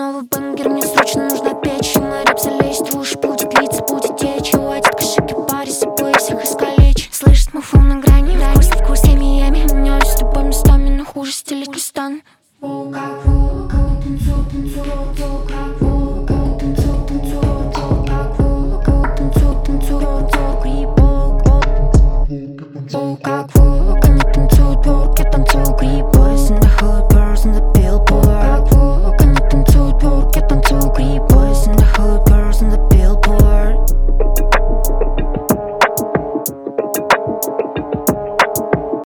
новый бенгер, мне срочно нужна печь. И мой рэп залезть в уши, будет литься, будет течь. Хватит кошельки, пари с собой всех искалечь. Слышит мой фон на грани, вкус я Миами. Меняюсь с тобой местами, но хуже стилить не стану. Танцую, танцую, танцую.